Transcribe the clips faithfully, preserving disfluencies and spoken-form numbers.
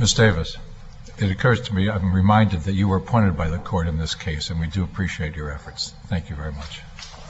Miz Davis, it occurs to me, I'm reminded that you were appointed by the court in this case, and we do appreciate your efforts. Thank you very much.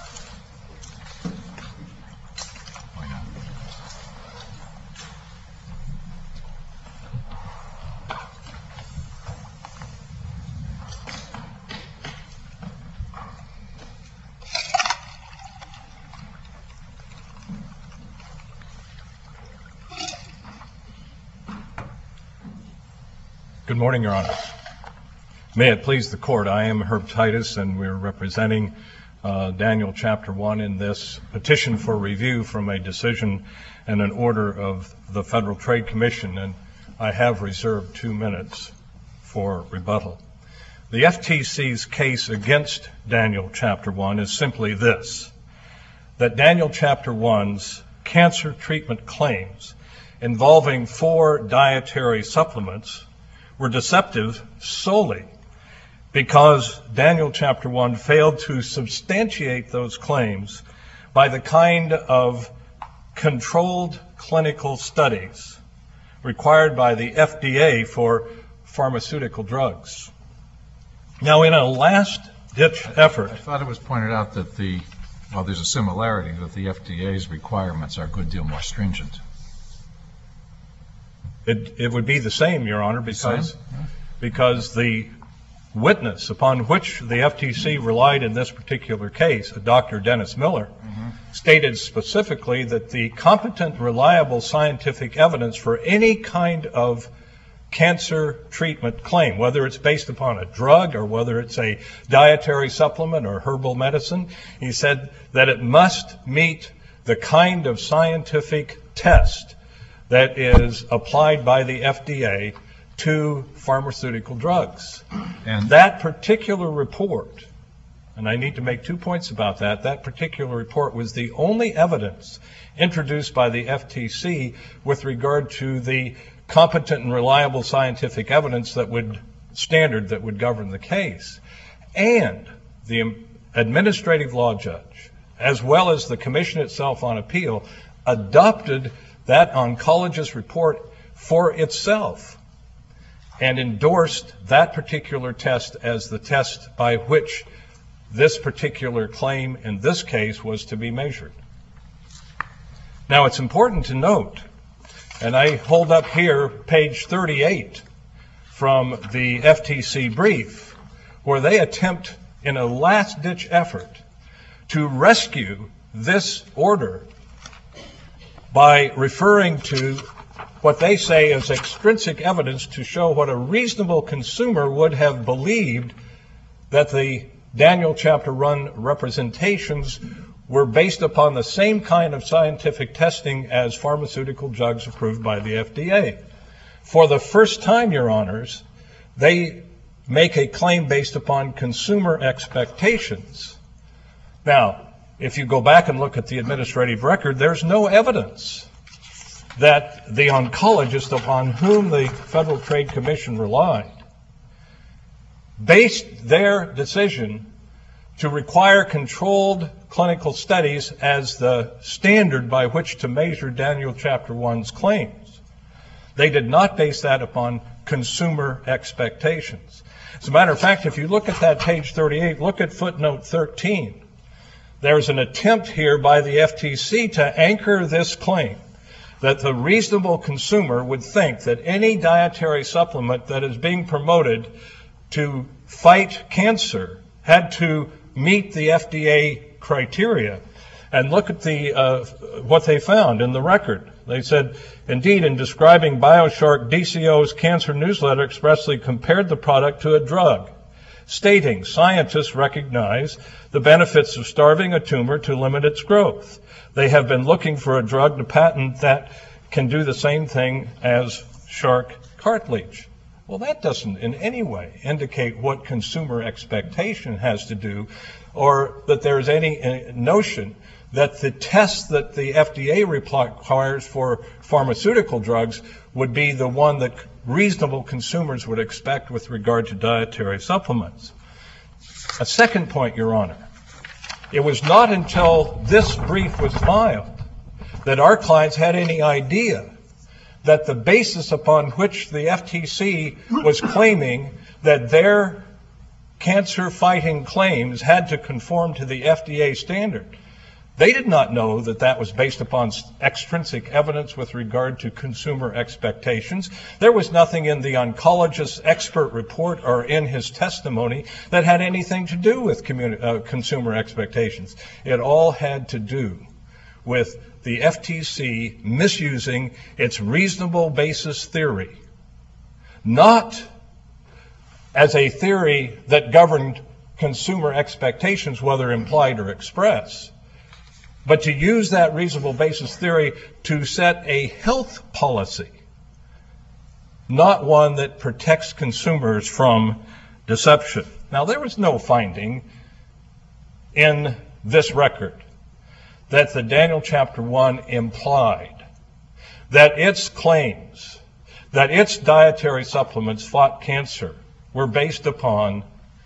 Good morning, Your Honor. May it please the court, I am Herb Titus, and we're representing uh, Daniel Chapter one in this petition for review from a decision and an order of the Federal Trade Commission, and I have reserved two minutes for rebuttal. The F T C's case against Daniel Chapter one is simply this, that Daniel Chapter one's cancer treatment claims involving four dietary supplements were deceptive solely because Daniel Chapter one failed to substantiate those claims by the kind of controlled clinical studies required by the F D A for pharmaceutical drugs. Now, in a last-ditch effort... I thought it was pointed out that the, well, there's a similarity, that the F D A's requirements are a good deal more stringent. It, it would be the same, Your Honor, because, because the witness upon which the F T C relied in this particular case, Doctor Dennis Miller, mm-hmm. stated specifically that the competent, reliable scientific evidence for any kind of cancer treatment claim, whether it's based upon a drug or whether it's a dietary supplement or herbal medicine, he said that it must meet the kind of scientific test that is applied by the F D A to pharmaceutical drugs. And that particular report, and I need to make two points about that, that particular report was the only evidence introduced by the F T C with regard to the competent and reliable scientific evidence that would, standard that would govern the case. And the administrative law judge, as well as the commission itself on appeal, adopted that oncologist report for itself and endorsed that particular test as the test by which this particular claim in this case was to be measured. Now, it's important to note, and I hold up here page thirty-eight from the F T C brief, where they attempt in a last-ditch effort to rescue this order by referring to what they say is extrinsic evidence to show what a reasonable consumer would have believed that the Daniel Chapter one representations were based upon the same kind of scientific testing as pharmaceutical drugs approved by the F D A. For the first time, Your Honors, they make a claim based upon consumer expectations. Now, if you go back and look at the administrative record, there's no evidence that the oncologist upon whom the Federal Trade Commission relied based their decision to require controlled clinical studies as the standard by which to measure Daniel Chapter one's claims. They did not base that upon consumer expectations. As a matter of fact, if you look at that page thirty-eight, look at footnote thirteen. There's an attempt here by the F T C to anchor this claim that the reasonable consumer would think that any dietary supplement that is being promoted to fight cancer had to meet the F D A criteria. And look at the uh, what they found in the record. They said, indeed, in describing BioShark, D C O's cancer newsletter expressly compared the product to a drug, stating scientists recognize the benefits of starving a tumor to limit its growth. They have been looking for a drug to patent that can do the same thing as shark cartilage. Well, that doesn't in any way indicate what consumer expectation has to do, or that there's any notion that the test that the F D A requires for pharmaceutical drugs would be the one that reasonable consumers would expect with regard to dietary supplements. A second point, Your Honor. It was not until this brief was filed that our clients had any idea that the basis upon which the F T C was claiming that their cancer-fighting claims had to conform to the F D A standard. They did not know that that was based upon extrinsic evidence with regard to consumer expectations. There was nothing in the oncologist's expert report or in his testimony that had anything to do with communi- uh, consumer expectations. It all had to do with the F T C misusing its reasonable basis theory, not as a theory that governed consumer expectations, whether implied or expressed, but to use that reasonable basis theory to set a health policy, not one that protects consumers from deception. Now, there was no finding in this record that the Daniel Chapter one implied that its claims, that its dietary supplements fought cancer, were based upon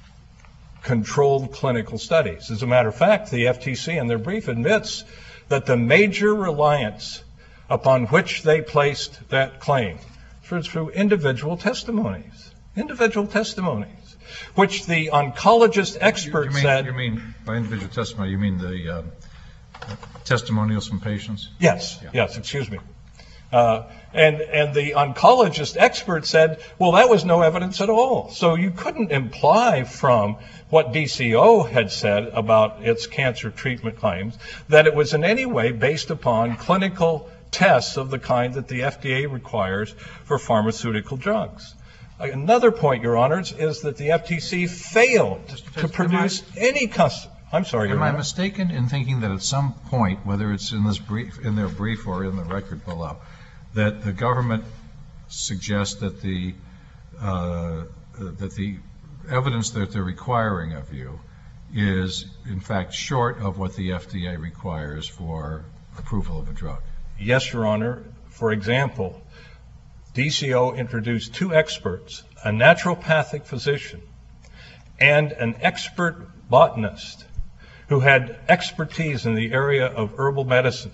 controlled clinical studies. As a matter of fact, the F T C in their brief admits that the major reliance upon which they placed that claim was through individual testimonies, individual testimonies, which the oncologist expert you mean, said... You mean, by individual testimony, you mean the uh, testimonials from patients? Yes, yeah. yes, excuse me. Uh, and, and the oncologist expert said, well, that was no evidence at all. So you couldn't imply from what D C O had said about its cancer treatment claims that it was in any way based upon clinical tests of the kind that the F D A requires for pharmaceutical drugs. Another point, Your Honors, is that the F T C failed to produce any custom. I'm sorry, Your Am Honor. I mistaken in thinking that at some point, whether it's in this brief, in their brief or in the record below, that the government suggests that the uh, that the evidence that they're requiring of you is, in fact, short of what the F D A requires for approval of a drug? Yes, Your Honor. For example, D C O introduced two experts, a naturopathic physician and an expert botanist who had expertise in the area of herbal medicine.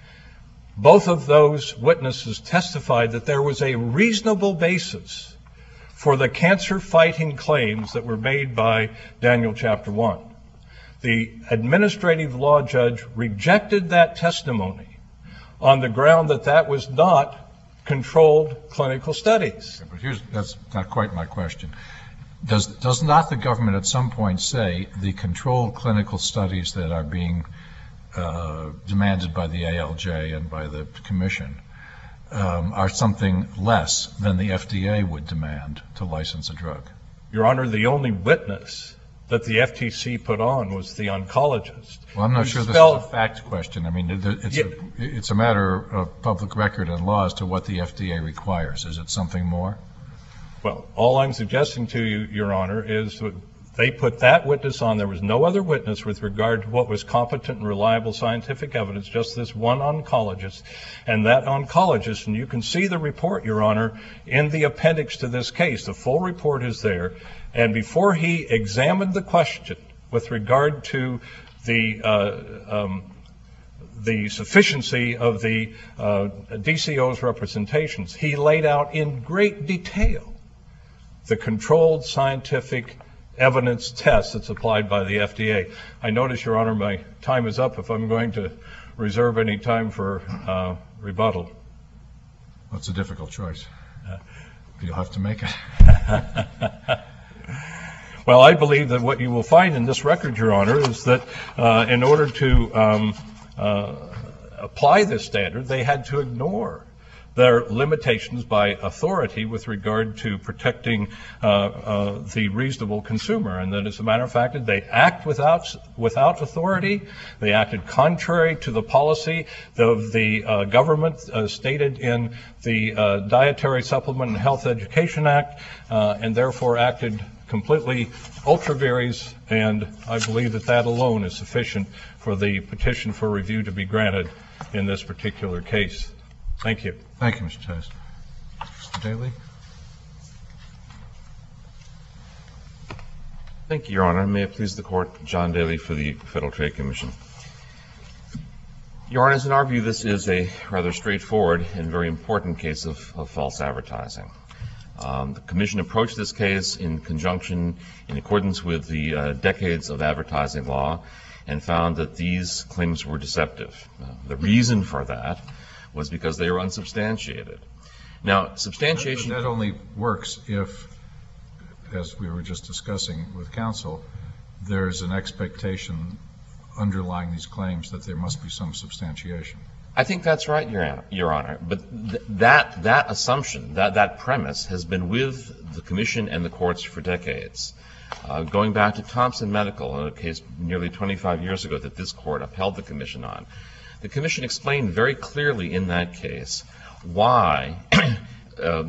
Both of those witnesses testified that there was a reasonable basis for the cancer-fighting claims that were made by Daniel Chapter one. The administrative law judge rejected that testimony on the ground that that was not controlled clinical studies. But here's, that's not quite my question. Does, does not the government at some point say the controlled clinical studies that are being uh, demanded by the A L J and by the Commission um, are something less than the F D A would demand to license a drug? Your Honor, the only witness that the F T C put on was the oncologist. Well, I'm not sure this spelled, is a fact question. I mean, it's, yeah, a, it's a matter of public record and law as to what the F D A requires. Is it something more? Well, all I'm suggesting to you, Your Honor, is that they put that witness on. There was no other witness with regard to what was competent and reliable scientific evidence, just this one oncologist. And that oncologist, and you can see the report, Your Honor, in the appendix to this case. The full report is there. And before he examined the question with regard to the uh, um, the sufficiency of the uh, D C O's representations, he laid out in great detail the controlled scientific evidence test that's applied by the F D A. I notice, Your Honor, my time is up. If I'm going to reserve any time for uh, rebuttal. That's a difficult choice. You'll have to make it. Well, I believe that what you will find in this record, Your Honor, is that uh, in order to um, uh, apply this standard, they had to ignore their limitations by authority with regard to protecting uh, uh, the reasonable consumer. And that, as a matter of fact, they act without without authority. They acted contrary to the policy of the uh, government uh, stated in the uh, Dietary Supplement and Health Education Act, uh, and therefore acted completely ultra vires, and I believe that that alone is sufficient for the petition for review to be granted in this particular case. Thank you. Thank you, Mister Tice. Mister Daly? Thank you, Your Honor. May it please the Court, John Daly for the Federal Trade Commission. Your Honor, in our view, this is a rather straightforward and very important case of, of false advertising. Um, the Commission approached this case in conjunction, in accordance with the uh, decades of advertising law, and found that these claims were deceptive. Uh, the reason for that was because they were unsubstantiated. Now, substantiation... But that only works if, as we were just discussing with counsel, there's an expectation underlying these claims that there must be some substantiation. I think that's right, Your Honor. Your Honor. But th- that that assumption, that, that premise, has been with the Commission and the courts for decades. Uh, going back to Thompson Medical, a case nearly twenty-five years ago that this Court upheld the Commission on, the Commission explained very clearly in that case why uh,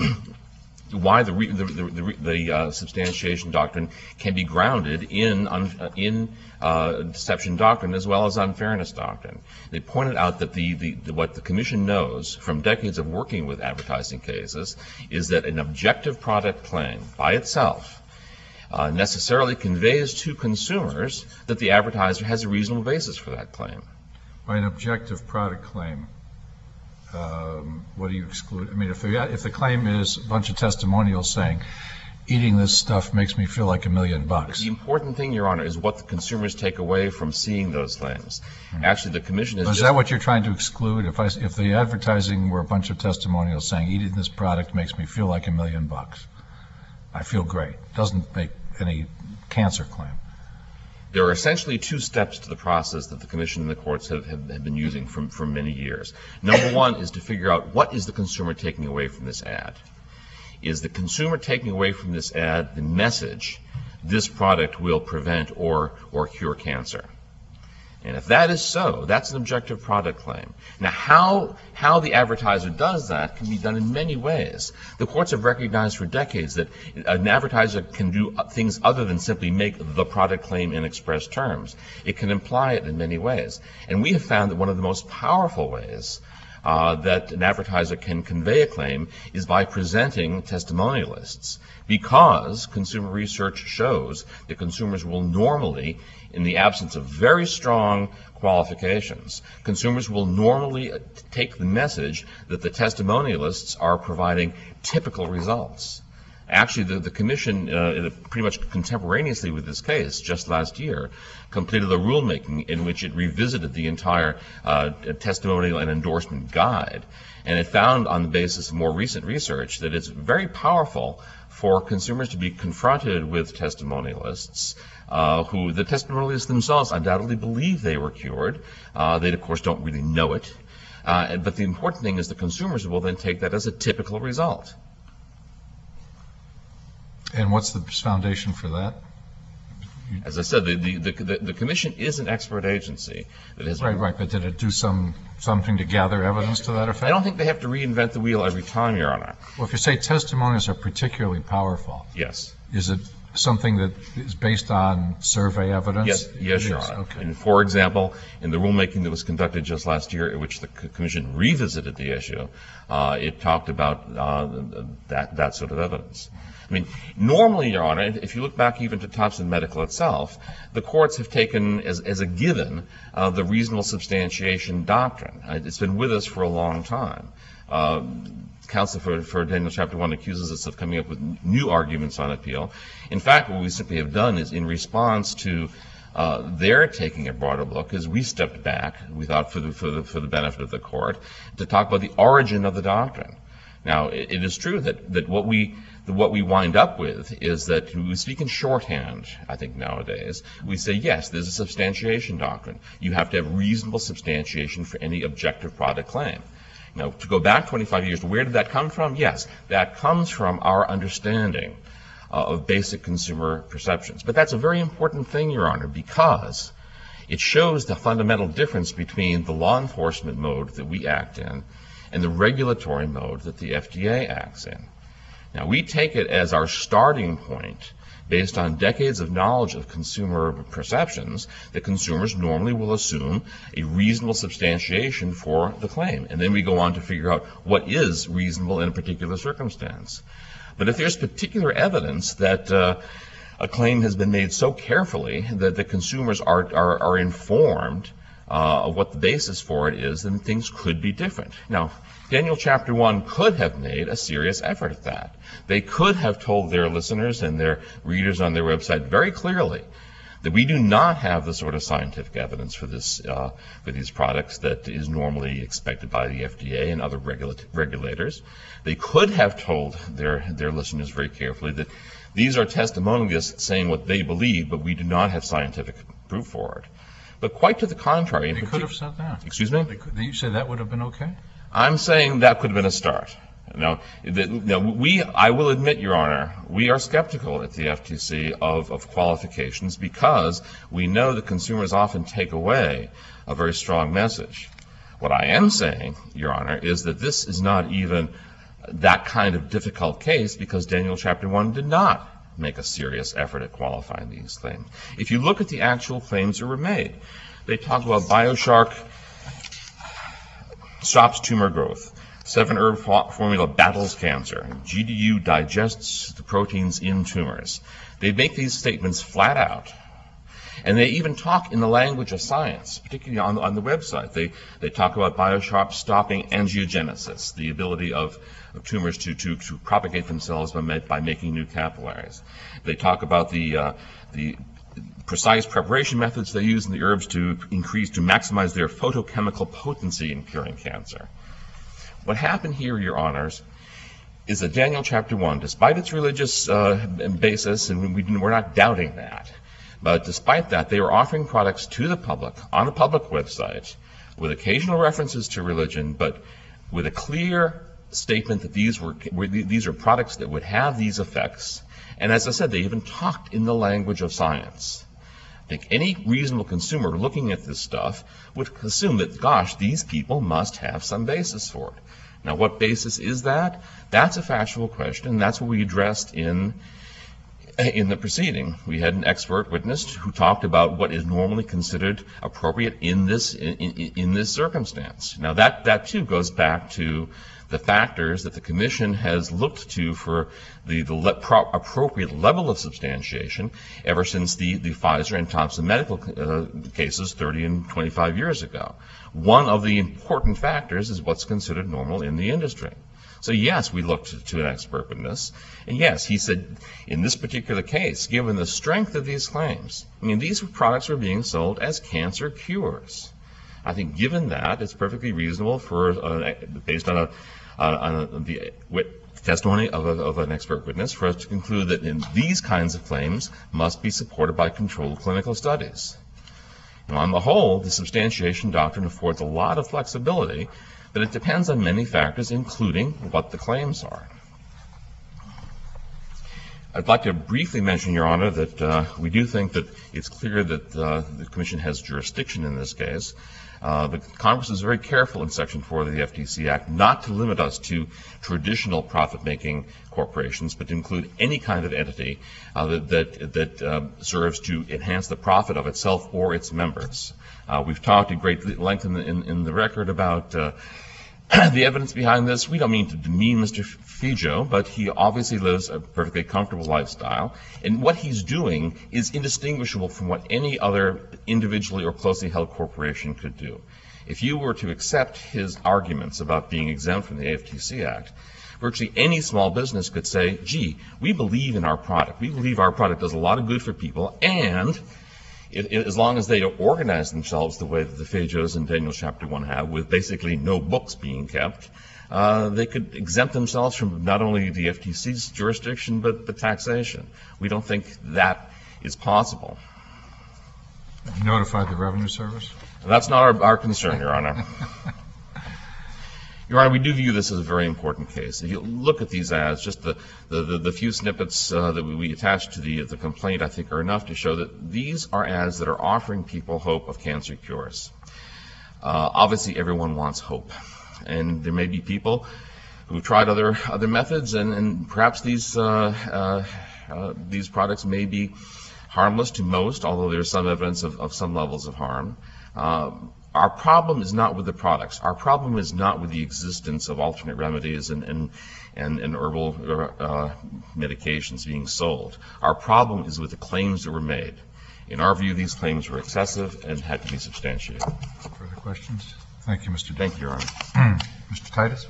why the, re- the, the, the, the uh, substantiation doctrine can be grounded in un- in uh, deception doctrine as well as unfairness doctrine. They pointed out that the, the, the what the Commission knows from decades of working with advertising cases is that an objective product claim by itself uh, necessarily conveys to consumers that the advertiser has a reasonable basis for that claim. By an objective product claim, Um, what do you exclude? I mean, if the, if the claim is a bunch of testimonials saying, eating this stuff makes me feel like a million bucks. The important thing, Your Honor, is what the consumers take away from seeing those claims. Hmm. Actually, the Commission is so is just... that what you're trying to exclude? If, I, if the advertising were a bunch of testimonials saying, eating this product makes me feel like a million bucks, I feel great. Doesn't make any cancer claim. There are essentially two steps to the process that the Commission and the courts have, have, have been using for, for many years. Number one is to figure out what is the consumer taking away from this ad. Is the consumer taking away from this ad the message, this product will prevent or, or cure cancer? And if that is so, that's an objective product claim. Now, how, how the advertiser does that can be done in many ways. The courts have recognized for decades that an advertiser can do things other than simply make the product claim in express terms. It can imply it in many ways. And we have found that one of the most powerful ways uh, that an advertiser can convey a claim is by presenting testimonial lists, because consumer research shows that consumers will normally, in the absence of very strong qualifications, consumers will normally take the message that the testimonialists are providing typical results. Actually, the, the Commission, uh, pretty much contemporaneously with this case, just last year, completed a rulemaking in which it revisited the entire uh, testimonial and endorsement guide. And it found, on the basis of more recent research, that it's very powerful for consumers to be confronted with testimonialists uh, who the testimonialists themselves undoubtedly believe they were cured. Uh, they, of course, don't really know it. Uh, but the important thing is the consumers will then take that as a typical result. And what's the foundation for that? As I said, the, the, the, the Commission is an expert agency that has... Right, right, but did it do some something to gather evidence to that effect? I don't think they have to reinvent the wheel every time, Your Honor. Well, if you say testimonials are particularly powerful... Yes. Is it something that is based on survey evidence? Yes, yes, Your Honor. Okay. And for example, in the rulemaking that was conducted just last year, in which the Commission revisited the issue, uh, it talked about uh, that, that sort of evidence. I mean, normally, Your Honor, if you look back even to Thompson Medical itself, the courts have taken as, as a given uh, the reasonable substantiation doctrine. Uh, it's been with us for a long time. Uh, counsel for, for Daniel Chapter one accuses us of coming up with new arguments on appeal. In fact, what we simply have done is, in response to uh, their taking a broader look, is we stepped back, we thought for the, for the, for the benefit of the court, to talk about the origin of the doctrine. Now, it, it is true that, that what we what we wind up with is that we speak in shorthand, I think, nowadays. We say, yes, there's a substantiation doctrine. You have to have reasonable substantiation for any objective product claim. Now, to go back twenty-five years, where did that come from? Yes, that comes from our understanding uh, of basic consumer perceptions. But that's a very important thing, Your Honor, because it shows the fundamental difference between the law enforcement mode that we act in and the regulatory mode that the F D A acts in. Now, we take it as our starting point, based on decades of knowledge of consumer perceptions, that consumers normally will assume a reasonable substantiation for the claim. And then we go on to figure out what is reasonable in a particular circumstance. But if there's particular evidence that uh, a claim has been made so carefully that the consumers are, are, are informed uh, of what the basis for it is, then things could be different. Now, Daniel Chapter one could have made a serious effort at that. They could have told their listeners and their readers on their website very clearly that we do not have the sort of scientific evidence for this, uh, for these products that is normally expected by the F D A and other regula- regulators. They could have told their, their listeners very carefully that these are testimonialists saying what they believe, but we do not have scientific proof for it. But quite to the contrary. They could have said that. Excuse me? They could, you said that would have been okay? I'm saying that could have been a start. Now, the, now we, I will admit, Your Honor, we are skeptical at the F T C of, of qualifications because we know that consumers often take away a very strong message. What I am saying, Your Honor, is that this is not even that kind of difficult case because Daniel Chapter one did not make a serious effort at qualifying these claims. If you look at the actual claims that were made, they talk about BioShark stops tumor growth. Seven herb formula battles cancer. G D U digests the proteins in tumors. They make these statements flat out. And they even talk in the language of science, particularly on, on the website. They, they talk about BioShark stopping angiogenesis, the ability of, of tumors to, to, to propagate themselves by, by making new capillaries. They talk about the, uh, the precise preparation methods they use in the herbs to increase, to maximize their photochemical potency in curing cancer. What happened here, Your Honors, is that Daniel Chapter one, despite its religious uh, basis, and we, we're not doubting that, but despite that, they were offering products to the public on a public website with occasional references to religion, but with a clear statement that these were, were these are products that would have these effects. And as I said, they even talked in the language of science. I think any reasonable consumer looking at this stuff would assume that, gosh, these people must have some basis for it. Now, what basis is that? That's a factual question. That's what we addressed in in the proceeding. We had an expert witness who talked about what is normally considered appropriate in this in, in, in this circumstance. Now, that that too goes back to the factors that the Commission has looked to for the, the le- pro- appropriate level of substantiation ever since the, the Pfizer and Thompson medical uh, cases thirty and twenty-five years ago. One of the important factors is what's considered normal in the industry. So yes, we looked to an expert witness, and yes, he said in this particular case, given the strength of these claims, I mean, these products were being sold as cancer cures. I think given that, it's perfectly reasonable for, uh, based on, a, uh, on the wit- testimony of, a, of an expert witness, for us to conclude that in these kinds of claims must be supported by controlled clinical studies. Now, on the whole, the substantiation doctrine affords a lot of flexibility, but it depends on many factors, including what the claims are. I'd like to briefly mention, Your Honor, that uh, we do think that it's clear that uh, the Commission has jurisdiction in this case. Uh, but Congress is very careful in Section four of the F T C Act not to limit us to traditional profit-making corporations, but to include any kind of entity uh, that, that, that uh, serves to enhance the profit of itself or its members. Uh, we've talked at great length in the, in, in the record about uh, the evidence behind this. We don't mean to demean Mister Fijo, but he obviously lives a perfectly comfortable lifestyle, and what he's doing is indistinguishable from what any other individually or closely held corporation could do. If you were to accept his arguments about being exempt from the F T C Act, virtually any small business could say, gee, we believe in our product. We believe our product does a lot of good for people, and It, it, as long as they organize themselves the way that the Fejos and Daniel Chapter one have, with basically no books being kept, uh, they could exempt themselves from not only the F T C's jurisdiction, but the taxation. We don't think that is possible. You notified the Revenue Service? That's not our, our concern, Your Honor. Your Honor, we do view this as a very important case. If you look at these ads, just the, the, the, the few snippets uh, that we, we attach to the, the complaint, I think, are enough to show that these are ads that are offering people hope of cancer cures. Uh, obviously, everyone wants hope. And there may be people who've tried other other methods, and, and perhaps these, uh, uh, uh, these products may be harmless to most, although there's some evidence of, of some levels of harm. Uh, Our problem is not with the products. Our problem is not with the existence of alternate remedies and, and, and, and herbal uh, medications being sold. Our problem is with the claims that were made. In our view, these claims were excessive and had to be substantiated. Further questions? Thank you, Mister Thank you, Your Honor. Mister Titus?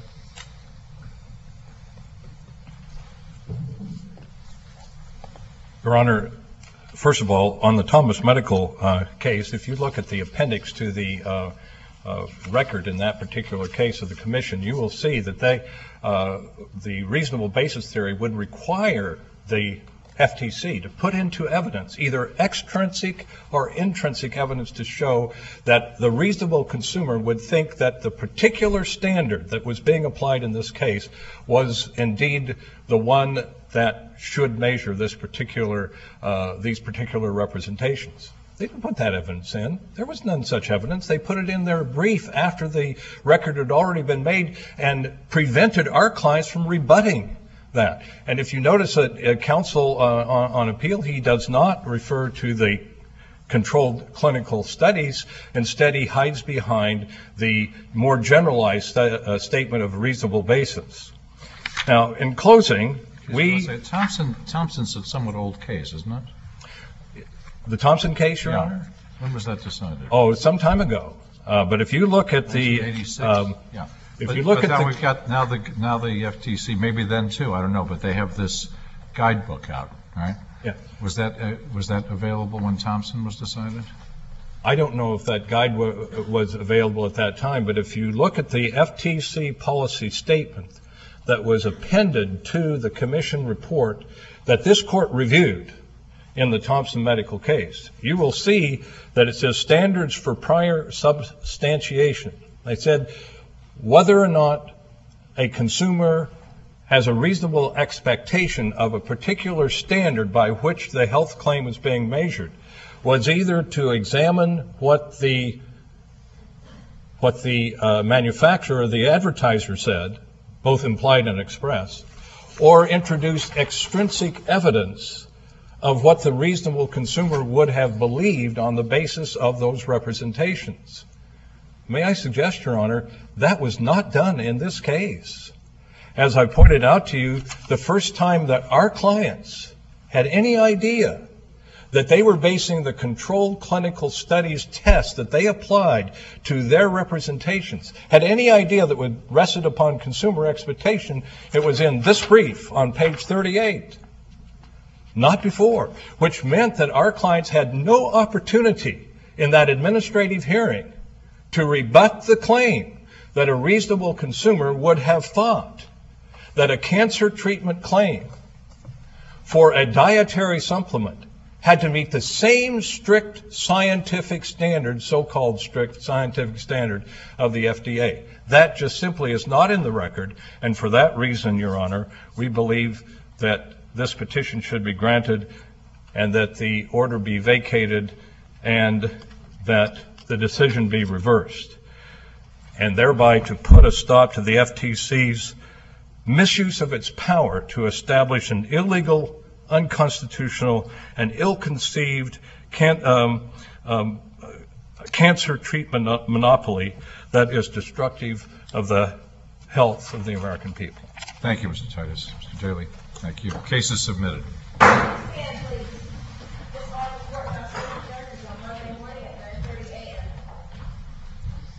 Your Honor, first of all, on the Thomas Medical uh, case, if you look at the appendix to the uh, uh, record in that particular case of the commission, you will see that they, uh, the reasonable basis theory would require the F T C to put into evidence either extrinsic or intrinsic evidence to show that the reasonable consumer would think that the particular standard that was being applied in this case was indeed the one that should measure this particular, uh, these particular representations. They didn't put that evidence in. There was none such evidence. They put it in their brief after the record had already been made and prevented our clients from rebutting that. And if you notice that uh, counsel uh, on, on appeal, he does not refer to the controlled clinical studies. Instead, he hides behind the more generalized st- uh, statement of reasonable basis. Now, in closing, we... Say, Thompson, Thompson's a somewhat old case, isn't it? The Thompson case, Your Yeah. Honor? When was that decided? Oh, some time ago. Uh, but if you look at the... nineteen eighty-six. Um, Yeah. if But- you look but at now the... we've got, now the, now the F T C, maybe then too, I don't know, but they have this guidebook out, right? Yeah. Was that, uh, was that available when Thompson was decided? I don't know if that guide w- was available at that time, but if you look at the F T C policy statement that was appended to the commission report that this court reviewed in the Thompson Medical case, you will see that it says standards for prior substantiation. They said whether or not a consumer has a reasonable expectation of a particular standard by which the health claim is being measured was either to examine what the what the uh, manufacturer or the advertiser said, both implied and expressed, or introduce extrinsic evidence of what the reasonable consumer would have believed on the basis of those representations. May I suggest, Your Honor, that was not done in this case. As I pointed out to you, the first time that our clients had any idea that they were basing the controlled clinical studies test that they applied to their representations, had any idea that would rested upon consumer expectation, it was in this brief on page thirty-eight. Not before, which meant that our clients had no opportunity in that administrative hearing to rebut the claim that a reasonable consumer would have thought that a cancer treatment claim for a dietary supplement had to meet the same strict scientific standard, so-called strict scientific standard of the F D A. That just simply is not in the record, and for that reason, Your Honor, we believe that this petition should be granted and that the order be vacated and that the decision be reversed, and thereby to put a stop to the F T C's misuse of its power to establish an illegal, unconstitutional, and ill-conceived can, um, um, cancer treatment monopoly that is destructive of the health of the American people. Thank you, Mister Titus. Mister Daly, thank you. Case is submitted.